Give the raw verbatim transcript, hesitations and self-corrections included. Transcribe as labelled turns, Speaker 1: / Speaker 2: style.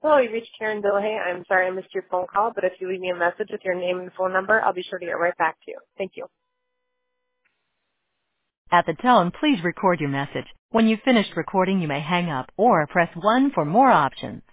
Speaker 1: Hello, you reached Karen Dillahay. I'm sorry I missed your phone call, but if you leave me a message with your name and phone number, I'll be sure to get right back to you. Thank you.
Speaker 2: At the tone, please record your message. When you've finished recording, you may hang up or press one for more options.